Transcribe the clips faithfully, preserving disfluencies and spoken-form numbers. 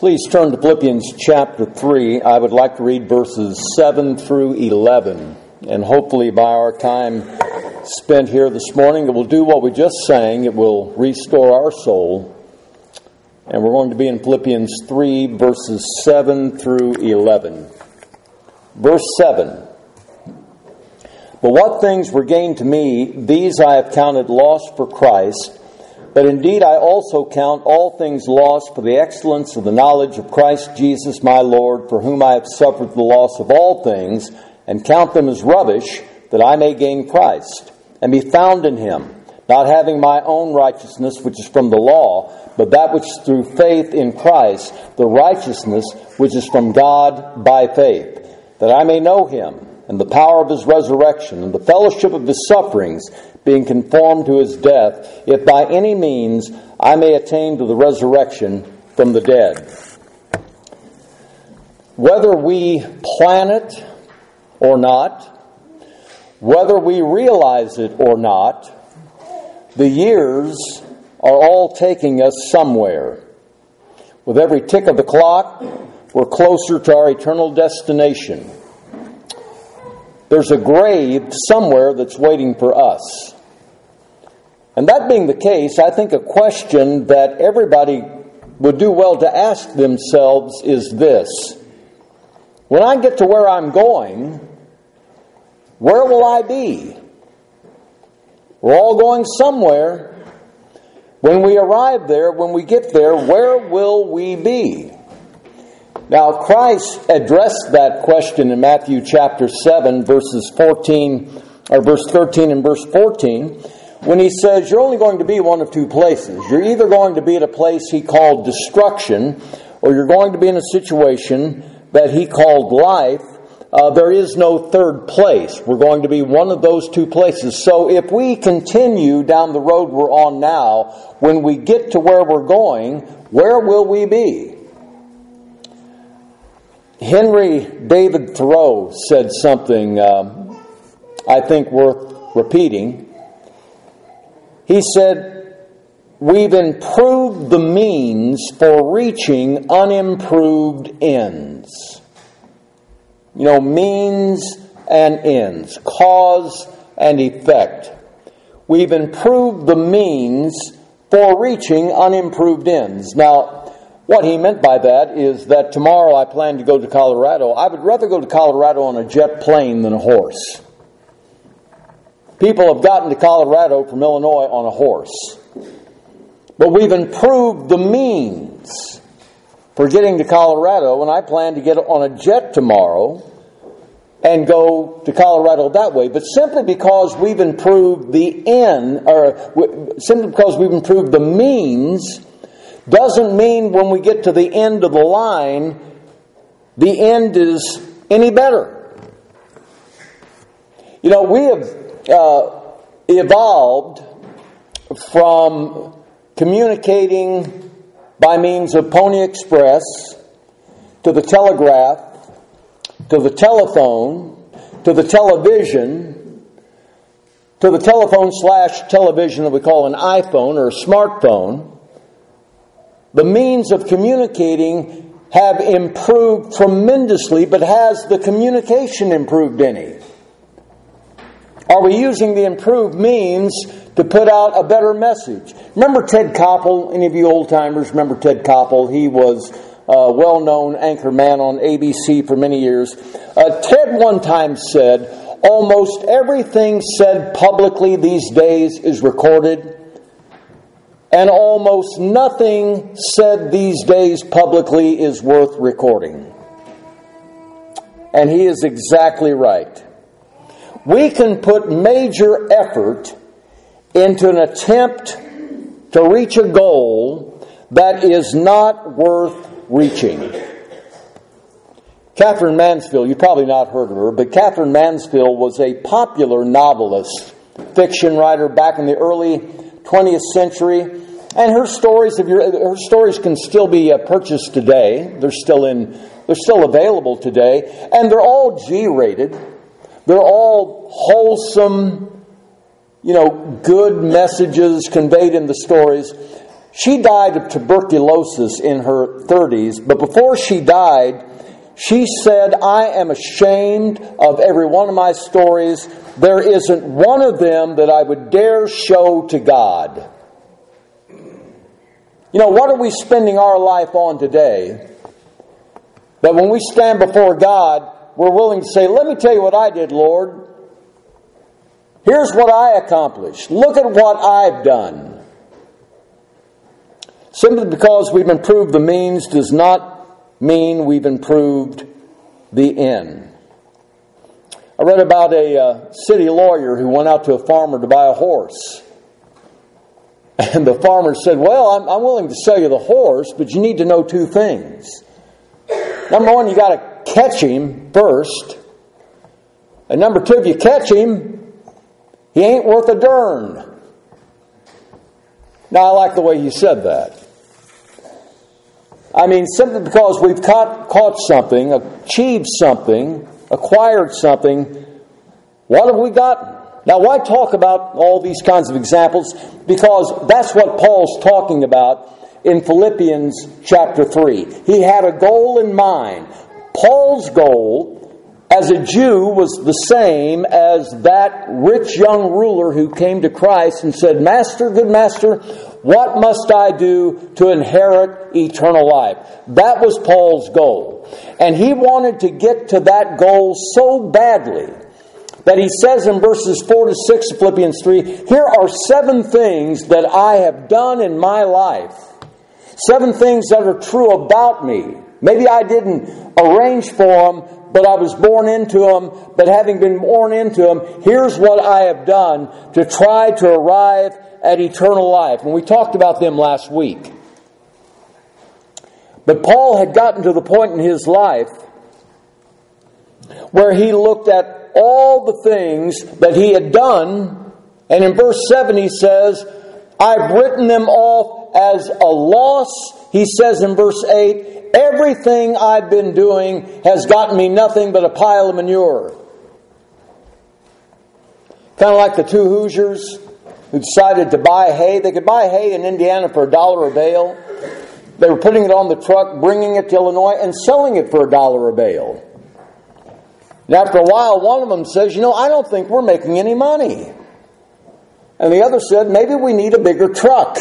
Please turn to Philippians chapter three. I would like to read verses seven through eleven. And hopefully by our time spent here this morning, it will do what we just sang. It will restore our soul. And we're going to be in Philippians three, verses seven through eleven. Verse seven. But what things were gained to me, these I have counted loss for Christ. But indeed I also count all things lost for the excellence of the knowledge of Christ Jesus my Lord, for whom I have suffered the loss of all things, and count them as rubbish, that I may gain Christ, and be found in him, not having my own righteousness, which is from the law, but that which is through faith in Christ, the righteousness which is from God by faith, that I may know him, and the power of his resurrection, and the fellowship of his sufferings, being conformed to his death, if by any means I may attain to the resurrection from the dead. Whether we plan it or not, whether we realize it or not, the years are all taking us somewhere. With every tick of the clock, we're closer to our eternal destination. There's a grave somewhere that's waiting for us. And that being the case, I think a question that everybody would do well to ask themselves is this. When I get to where I'm going, where will I be? We're all going somewhere. When we arrive there, when we get there, where will we be? Now, Christ addressed that question in Matthew chapter seven, verses fourteen, or verse thirteen and verse fourteen, when he says you're only going to be one of two places. You're either going to be at a place he called destruction, or you're going to be in a situation that he called life. Uh, there is no third place. We're going to be one of those two places. So if we continue down the road we're on now, when we get to where we're going, where will we be? Henry David Thoreau said something um, I think worth repeating. He said, we've improved the means for reaching unimproved ends. You know, means and ends, cause and effect. We've improved the means for reaching unimproved ends. Now, what he meant by that is that tomorrow I plan to go to Colorado. I would rather go to Colorado on a jet plane than a horse. People have gotten to Colorado from Illinois on a horse. But we've improved the means for getting to Colorado, and I plan to get on a jet tomorrow and go to Colorado that way. But simply because we've improved the end, or simply because we've improved the means, doesn't mean when we get to the end of the line, the end is any better. You know, we have uh, evolved from communicating by means of Pony Express to the telegraph, to the telephone, to the television, to the telephone slash television that we call an iPhone or a smartphone. The means of communicating have improved tremendously, but has the communication improved any? Are we using the improved means to put out a better message? Remember Ted Koppel? Any of you old-timers remember Ted Koppel? He was a well-known anchor man on A B C for many years. Uh, Ted one time said, almost everything said publicly these days is recorded, and almost nothing said these days publicly is worth recording. And he is exactly right. We can put major effort into an attempt to reach a goal that is not worth reaching. Catherine Mansfield, you've probably not heard of her, but Catherine Mansfield was a popular novelist, fiction writer back in the early twentieth century, and her stories, if her stories can still be uh, purchased today. They're still in, they're still available today, and they're all G-rated. They're all wholesome, you know, good messages conveyed in the stories. She died of tuberculosis in her thirties, but before she died, she said, I am ashamed of every one of my stories. There isn't one of them that I would dare show to God. You know, what are we spending our life on today that when we stand before God, we're willing to say, let me tell you what I did, Lord. Here's what I accomplished. Look at what I've done. Simply because we've improved the means does not mean we've improved the end. I read about a uh, city lawyer who went out to a farmer to buy a horse. And the farmer said, well, I'm, I'm willing to sell you the horse, but you need to know two things. Number one, you got to catch him first. And number two, if you catch him, he ain't worth a darn. Now, I like the way he said that. I mean, simply because we've caught, caught something, achieved something, acquired something, what have we gotten? Now, why talk about all these kinds of examples? Because that's what Paul's talking about in Philippians chapter three. He had a goal in mind. Paul's goal as a Jew was the same as that rich young ruler who came to Christ and said, Master, good master, what must I do to inherit eternal life? That was Paul's goal. And he wanted to get to that goal so badly that he says in verses four to six of Philippians three, here are seven things that I have done in my life. Seven things that are true about me. Maybe I didn't arrange for them, but I was born into them. But having been born into them, here's what I have done to try to arrive at eternal life. And we talked about them last week. But Paul had gotten to the point in his life where he looked at all the things that he had done. And in verse seven he says, I've written them off as a loss. He says in verse eight, everything I've been doing has gotten me nothing but a pile of manure. Kind of like the two Hoosiers who decided to buy hay. They could buy hay in Indiana for a dollar a bale. They were putting it on the truck, bringing it to Illinois, and selling it for a dollar a bale. And after a while, one of them says, you know, I don't think we're making any money. And the other said, maybe we need a bigger truck.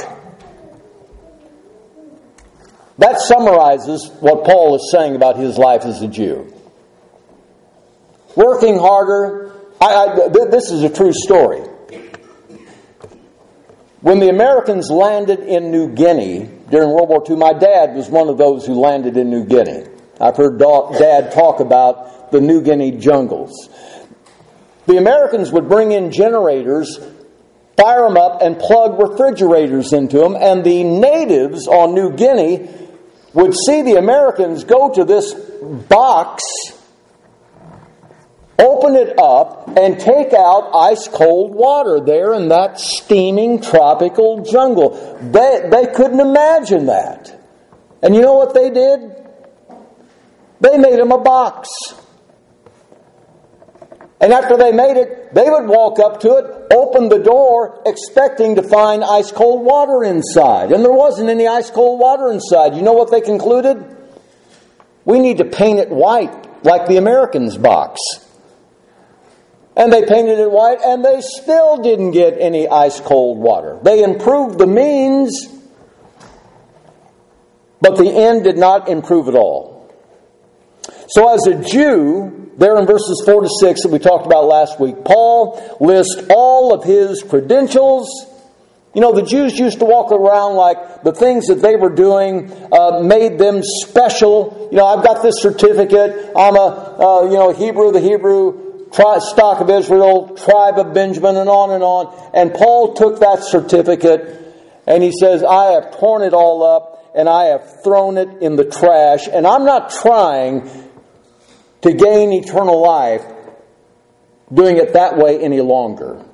That summarizes what Paul is saying about his life as a Jew. Working harder. I, I, this is a true story. When the Americans landed in New Guinea during World War Two, my dad was one of those who landed in New Guinea. I've heard Dad talk about the New Guinea jungles. The Americans would bring in generators, fire them up, and plug refrigerators into them, and the natives on New Guinea would see the Americans go to this box, open it up, and take out ice-cold water there in that steaming tropical jungle. They, they couldn't imagine that. And you know what they did? They made them a box. And after they made it, they would walk up to it, open the door, expecting to find ice-cold water inside. And there wasn't any ice-cold water inside. You know what they concluded? We need to paint it white, like the Americans' box. And they painted it white, and they still didn't get any ice-cold water. They improved the means, but the end did not improve at all. So as a Jew, there in verses four to six that we talked about last week, Paul lists all of his credentials. You know, the Jews used to walk around like the things that they were doing uh, made them special. You know, I've got this certificate. I'm a, uh, you know, Hebrew, the Hebrew tri- stock of Israel, tribe of Benjamin, and on and on. And Paul took that certificate and he says, I have torn it all up and I have thrown it in the trash. And I'm not trying to gain eternal life doing it that way any longer.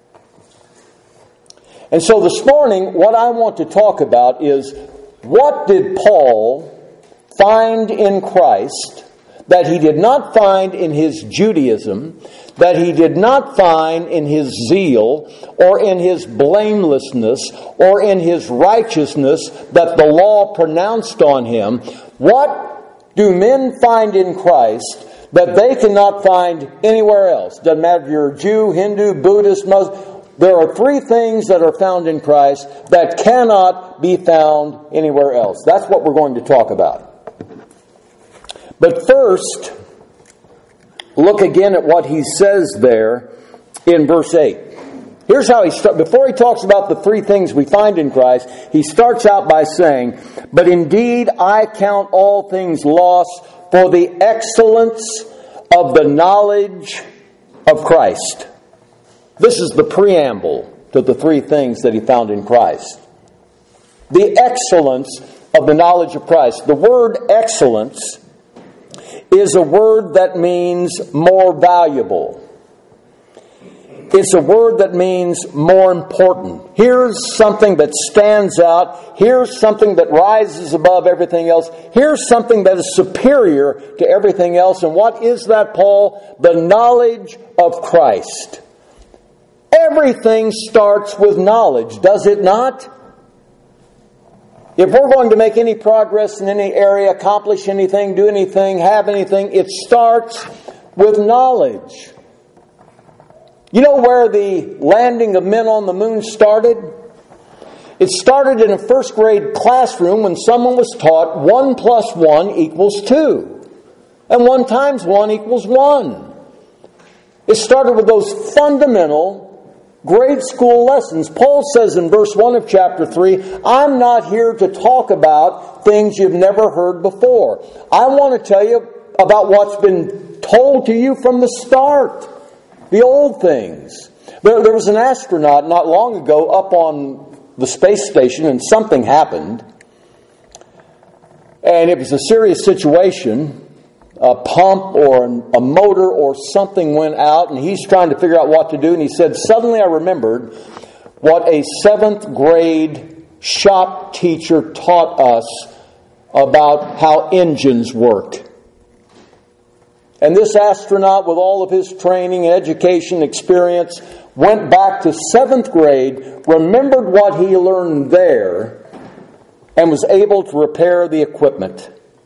And so this morning, what I want to talk about is, what did Paul find in Christ that he did not find in his Judaism, that he did not find in his zeal, or in his blamelessness, or in his righteousness that the law pronounced on him. What do men find in Christ that they cannot find anywhere else? Doesn't matter if you're a Jew, Hindu, Buddhist, Muslim. There are three things that are found in Christ that cannot be found anywhere else. That's what we're going to talk about. But first, look again at what he says there in verse eight. Here's how he starts. Before he talks about the three things we find in Christ, he starts out by saying, "But indeed I count all things lost for the excellence of the knowledge of Christ." This is the preamble to the three things that he found in Christ. The excellence of the knowledge of Christ. The word excellence is a word that means more valuable. It's a word that means more important. Here's something that stands out. Here's something that rises above everything else. Here's something that is superior to everything else. And what is that, Paul? The knowledge of Christ. Everything starts with knowledge, does it not? If we're going to make any progress in any area, accomplish anything, do anything, have anything, it starts with knowledge. You know where the landing of men on the moon started? It started in a first grade classroom when someone was taught one plus one equals two. And one times one equals one. It started with those fundamental grade school lessons. Paul says in verse one of chapter three, I'm not here to talk about things you've never heard before. I want to tell you about what's been told to you from the start. The old things. There, there was an astronaut not long ago up on the space station and something happened. And it was a serious situation. A pump or a motor or something went out, and he's trying to figure out what to do. And he said, suddenly I remembered what a seventh grade shop teacher taught us about how engines worked. And this astronaut, with all of his training, education, experience, went back to seventh grade, remembered what he learned there, and was able to repair the equipment.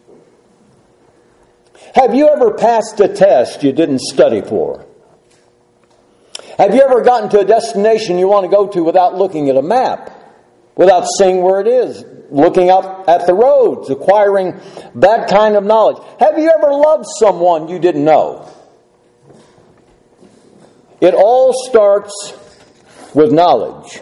Have you ever passed a test you didn't study for? Have you ever gotten to a destination you want to go to without looking at a map? Without seeing where it is? Looking up at the roads, acquiring that kind of knowledge. Have you ever loved someone you didn't know? It all starts with knowledge.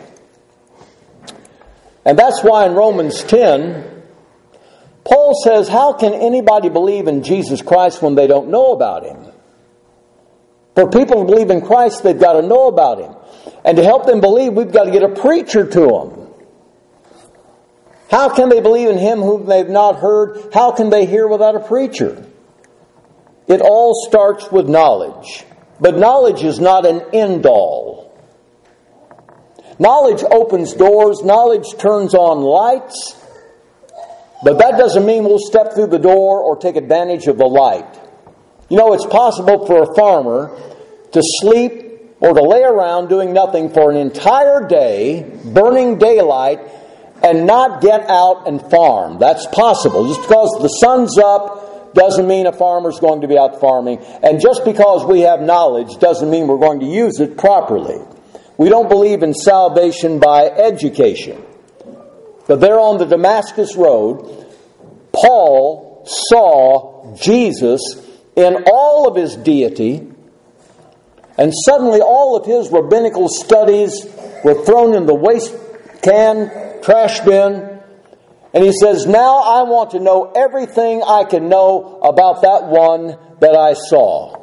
And that's why in Romans ten, Paul says, how can anybody believe in Jesus Christ when they don't know about Him? For people to believe in Christ, they've got to know about Him. And to help them believe, we've got to get a preacher to them. How can they believe in Him whom they've not heard? How can they hear without a preacher? It all starts with knowledge. But knowledge is not an end-all. Knowledge opens doors. Knowledge turns on lights. But that doesn't mean we'll step through the door or take advantage of the light. You know, it's possible for a farmer to sleep or to lay around doing nothing for an entire day, burning daylight, and not get out and farm. That's possible. Just because the sun's up doesn't mean a farmer's going to be out farming. And just because we have knowledge doesn't mean we're going to use it properly. We don't believe in salvation by education. But there on the Damascus Road, Paul saw Jesus in all of His deity, and suddenly all of his rabbinical studies were thrown in the waste can, trash bin, and he says, now I want to know everything I can know about that one that I saw.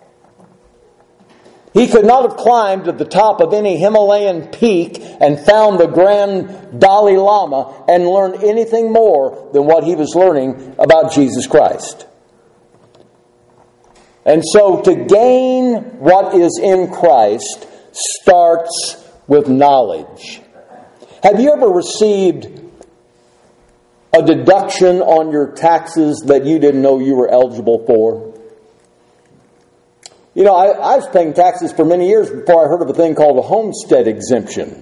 He could not have climbed to the top of any Himalayan peak and found the grand Dalai Lama and learned anything more than what he was learning about Jesus Christ. And so to gain what is in Christ starts with knowledge. Have you ever received a deduction on your taxes that you didn't know you were eligible for? You know, I, I was paying taxes for many years before I heard of a thing called a homestead exemption.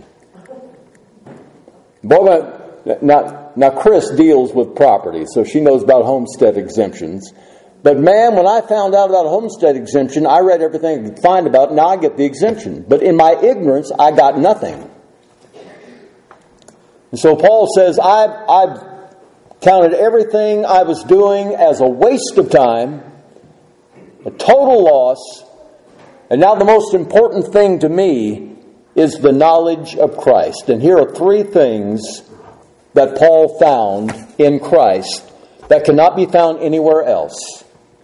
Boy, now, now Chris deals with property, so she knows about homestead exemptions. But man, when I found out about a homestead exemption, I read everything I could find about it. Now I get the exemption. But in my ignorance, I got nothing. And so Paul says, I've, I've counted everything I was doing as a waste of time, a total loss, and now the most important thing to me is the knowledge of Christ. And here are three things that Paul found in Christ that cannot be found anywhere else.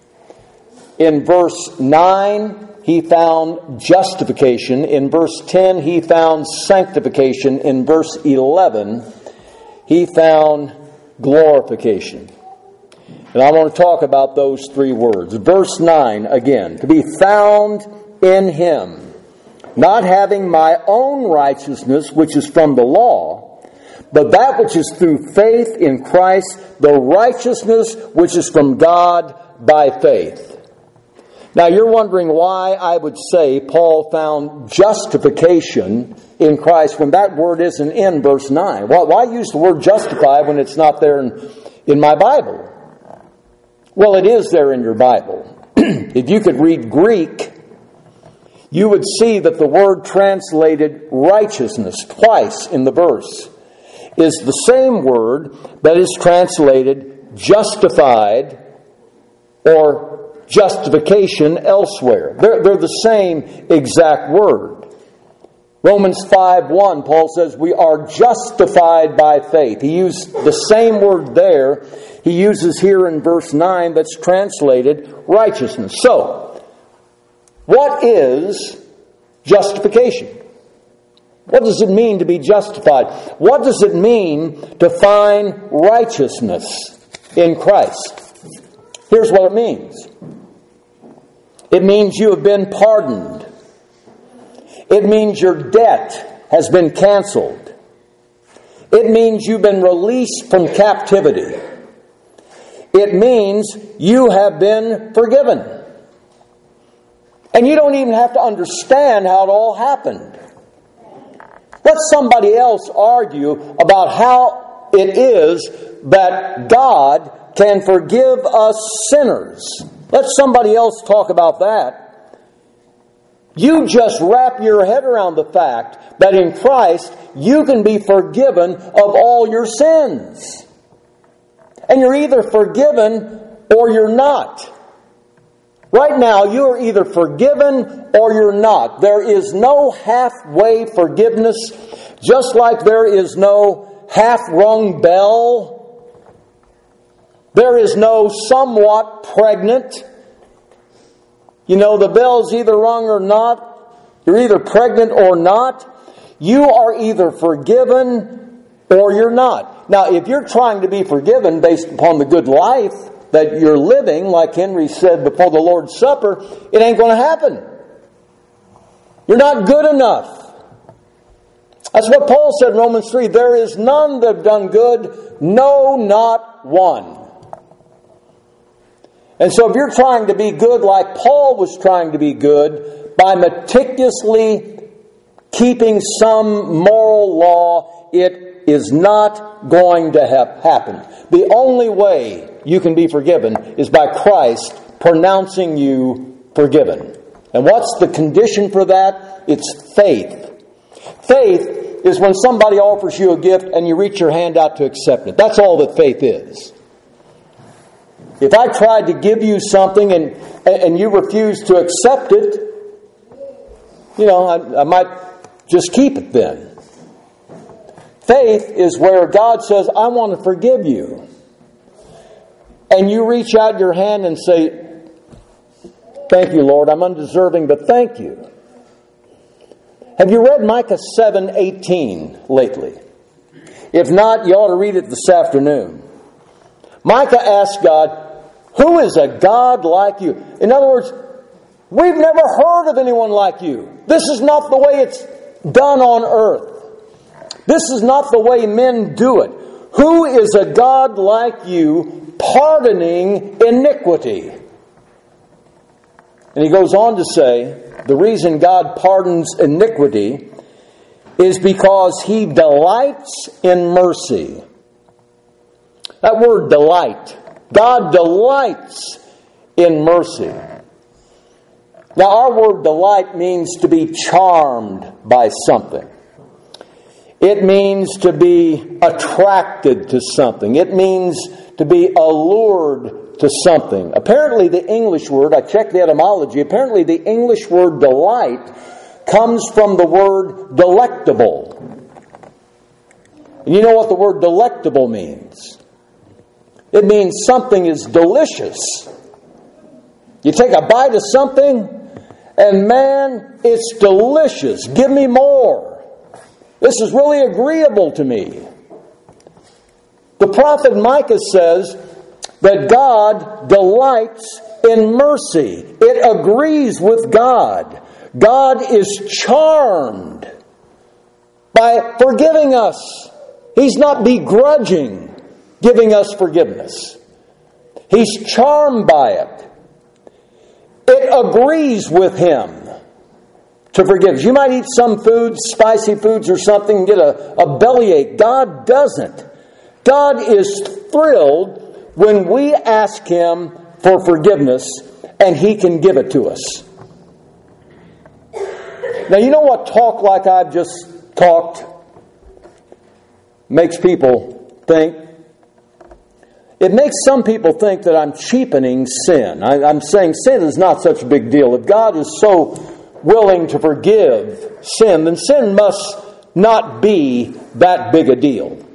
In verse nine, he found justification. In verse ten, he found sanctification. In verse eleven, he found glorification. And I want to talk about those three words. Verse nine, again, to be found in Him, not having my own righteousness, which is from the law, but that which is through faith in Christ, the righteousness which is from God by faith. Now you're wondering why I would say Paul found justification in Christ when that word isn't in verse nine. Why, why use the word justify when it's not there in, in my Bible? Well, it is there in your Bible. If you could read Greek, you would see that the word translated righteousness twice in the verse is the same word that is translated justified or justification elsewhere. They're, they're the same exact word. Romans five one, Paul says, we are justified by faith. He used the same word there he uses here in verse nine that's translated righteousness. So, what is justification? What does it mean to be justified? What does it mean to find righteousness in Christ? Here's what it means. It means you have been pardoned. It means your debt has been canceled. It means you've been released from captivity. It means you have been forgiven. And you don't even have to understand how it all happened. Let somebody else argue about how it is that God can forgive us sinners. Let somebody else talk about that. You just wrap your head around the fact that in Christ you can be forgiven of all your sins. And you're either forgiven or you're not. Right now, you are either forgiven or you're not. There is no halfway forgiveness, just like there is no half-rung bell. There is no somewhat pregnant. You know, the bell's either rung or not. You're either pregnant or not. You are either forgiven or you're not. Now, if you're trying to be forgiven based upon the good life that you're living, like Henry said before the Lord's Supper, it ain't going to happen. You're not good enough. That's what Paul said in Romans three. There is none that have done good, no, not one. And so if you're trying to be good like Paul was trying to be good, by meticulously keeping some moral law, it is not going to ha- happen. The only way you can be forgiven is by Christ pronouncing you forgiven. And what's the condition for that? It's faith. Faith is when somebody offers you a gift and you reach your hand out to accept it. That's all that faith is. If I tried to give you something and, and you refuse to accept it, you know, I, I might just keep it then. Faith is where God says, I want to forgive you. And you reach out your hand and say, thank you, Lord, I'm undeserving, but thank you. Have you read Micah seven eighteen lately? If not, you ought to read it this afternoon. Micah asks God, who is a God like you? In other words, we've never heard of anyone like you. This is not the way it's done on earth. This is not the way men do it. Who is a God like you, pardoning iniquity? And he goes on to say, the reason God pardons iniquity is because He delights in mercy. That word delight. God delights in mercy. Now, our word delight means to be charmed by something. It means to be attracted to something. It means to be allured to something. Apparently, the English word, I checked the etymology, apparently the English word delight comes from the word delectable. And you know what the word delectable means? It means something is delicious. You take a bite of something, and man, it's delicious. Give me more. This is really agreeable to me. The prophet Micah says that God delights in mercy. It agrees with God. God is charmed by forgiving us. He's not begrudging giving us forgiveness. He's charmed by it. It agrees with Him to forgive us. You might eat some foods, spicy foods or something, and get a, a bellyache. God doesn't. God is thrilled when we ask Him for forgiveness, and He can give it to us. Now, you know what talk like I've just talked makes people think? It makes some people think that I'm cheapening sin. I, I'm saying sin is not such a big deal. If God is so willing to forgive sin, then sin must not be that big a deal.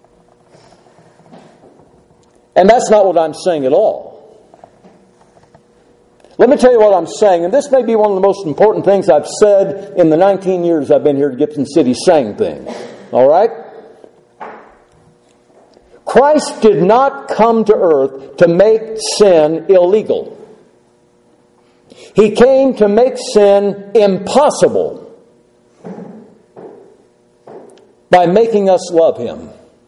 And that's not what I'm saying at all. Let me tell you what I'm saying, and this may be one of the most important things I've said in the nineteen years I've been here at Gibson City saying things. All right? Christ did not come to earth to make sin illegal. He came to make sin impossible by making us love Him.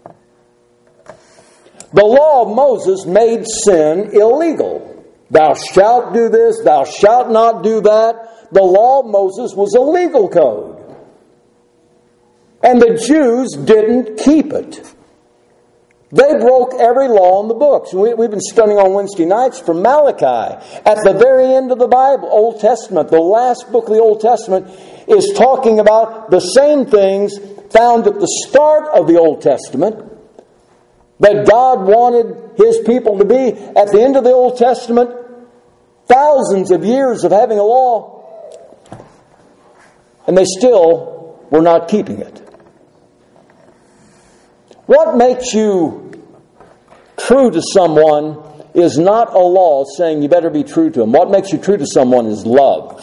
The law of Moses made sin illegal. Thou shalt do this, thou shalt not do that. The law of Moses was a legal code. And the Jews didn't keep it. They broke every law in the books. We, we've been studying on Wednesday nights from Malachi. At the very end of the Bible, Old Testament, the last book of the Old Testament is talking about the same things found at the start of the Old Testament that God wanted His people to be. At the end of the Old Testament, thousands of years of having a law, and they still were not keeping it. What makes you true to someone is not a law saying you better be true to them. What makes you true to someone is love.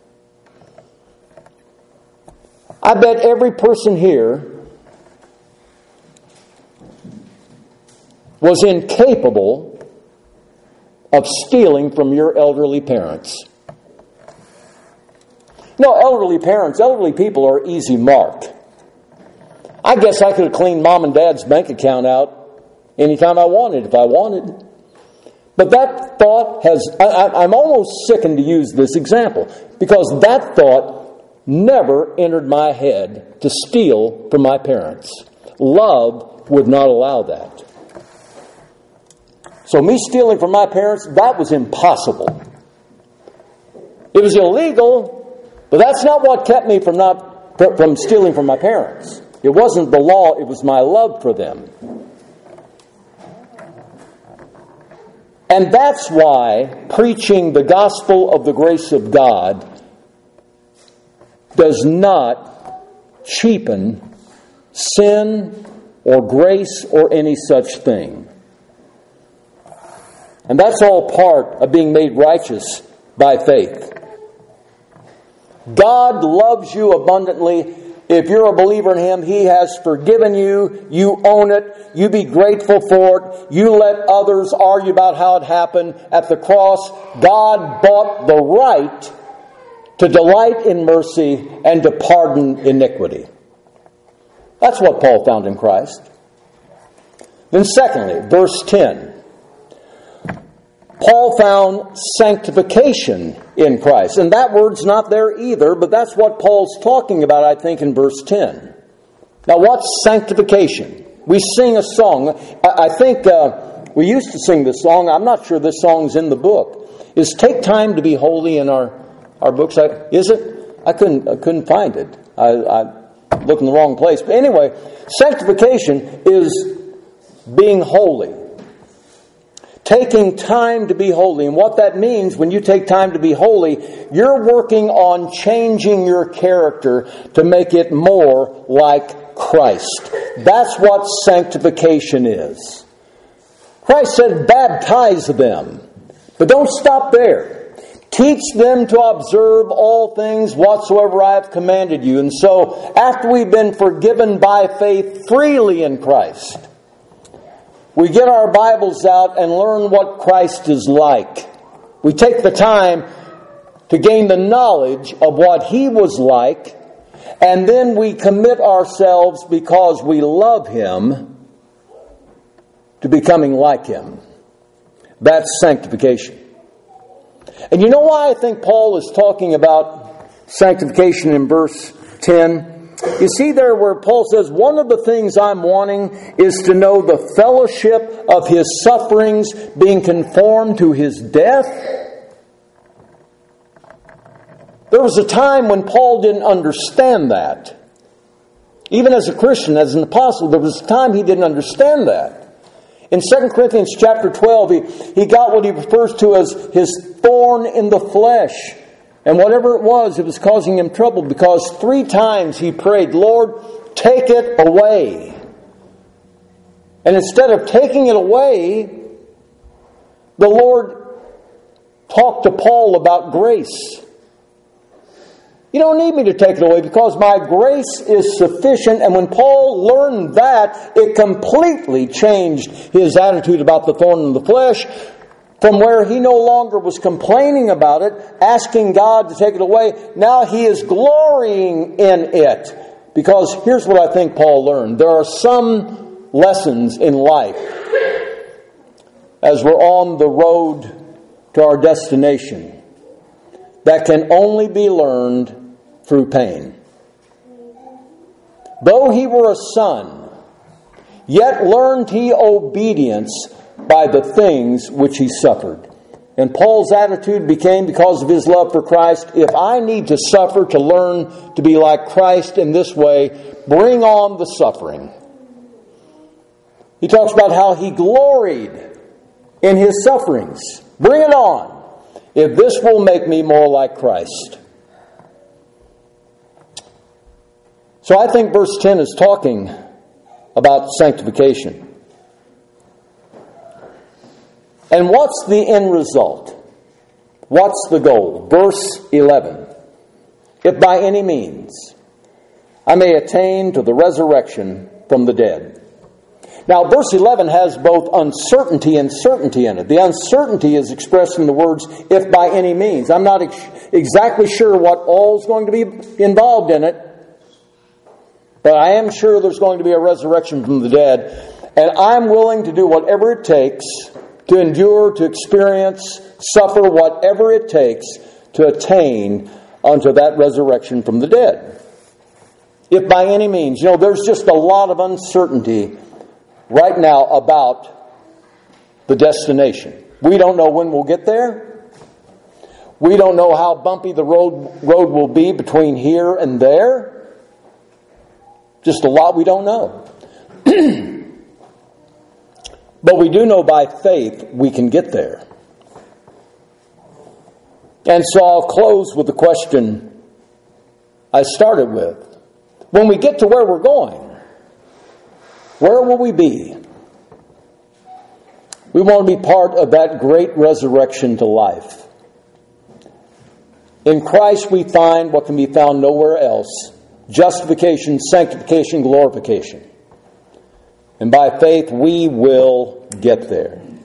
I bet every person here was incapable of stealing from your elderly parents. No, elderly parents, elderly people are easy marked. I guess I could have cleaned mom and dad's bank account out anytime I wanted, if I wanted. But that thought has, I, I'm almost sickened to use this example, because that thought never entered my head to steal from my parents. Love would not allow that. So me stealing from my parents, that was impossible. It was illegal, but that's not what kept me from not from stealing from my parents. It wasn't the law, it was my love for them. And that's why preaching the gospel of the grace of God does not cheapen sin or grace or any such thing. And that's all part of being made righteous by faith. God loves you abundantly. If you're a believer in Him, He has forgiven you. You own it. You be grateful for it. You let others argue about how it happened. At the cross, God bought the right to delight in mercy and to pardon iniquity. That's what Paul found in Christ. Then secondly, verse ten. Paul found sanctification in Christ. And that word's not there either, but that's what Paul's talking about, I think, in verse ten. Now, what's sanctification? We sing a song. I think uh, we used to sing this song. I'm not sure this song's in the book. Is Take Time to Be Holy in our, our books? I, is it? I couldn't I couldn't find it. I, I looked in the wrong place. But anyway, sanctification is being holy. Taking time to be holy. And what that means, when you take time to be holy, you're working on changing your character to make it more like Christ. That's what sanctification is. Christ said, baptize them. But don't stop there. Teach them to observe all things whatsoever I have commanded you. And so, after we've been forgiven by faith freely in Christ, we get our Bibles out and learn what Christ is like. We take the time to gain the knowledge of what He was like, and then we commit ourselves, because we love Him, to becoming like Him. That's sanctification. And you know why I think Paul is talking about sanctification in verse ten? You see there where Paul says, one of the things I'm wanting is to know the fellowship of His sufferings, being conformed to His death. There was a time when Paul didn't understand that. Even as a Christian, as an apostle, there was a time he didn't understand that. In Second Corinthians chapter twelve, he, he got what he refers to as his thorn in the flesh. And whatever it was, it was causing him trouble, because three times he prayed, Lord, take it away. And instead of taking it away, the Lord talked to Paul about grace. You don't need me to take it away, because my grace is sufficient. And when Paul learned that, it completely changed his attitude about the thorn in the flesh. From where he no longer was complaining about it, asking God to take it away, now he is glorying in it. Because here's what I think Paul learned. There are some lessons in life as we're on the road to our destination that can only be learned through pain. Though he were a son, yet learned he obedience by the things which he suffered. And Paul's attitude became, because of his love for Christ, if I need to suffer to learn to be like Christ in this way, bring on the suffering. He talks about how he gloried in his sufferings. Bring it on, if this will make me more like Christ. So I think verse ten is talking about sanctification. And what's the end result? What's the goal? Verse eleven. If by any means I may attain to the resurrection from the dead. Now, verse eleven has both uncertainty and certainty in it. The uncertainty is expressed in the words, if by any means. I'm not ex- exactly sure what all is going to be involved in it, but I am sure there's going to be a resurrection from the dead, and I'm willing to do whatever it takes to endure, to experience, suffer whatever it takes to attain unto that resurrection from the dead. If by any means. You know, there's just a lot of uncertainty right now about the destination. We don't know when we'll get there. We don't know how bumpy the road, road will be between here and there. Just a lot we don't know. But we do know by faith we can get there. And so I'll close with the question I started with. When we get to where we're going, where will we be? We want to be part of that great resurrection to life. In Christ we find what can be found nowhere else: justification, sanctification, glorification. And by faith we will get there.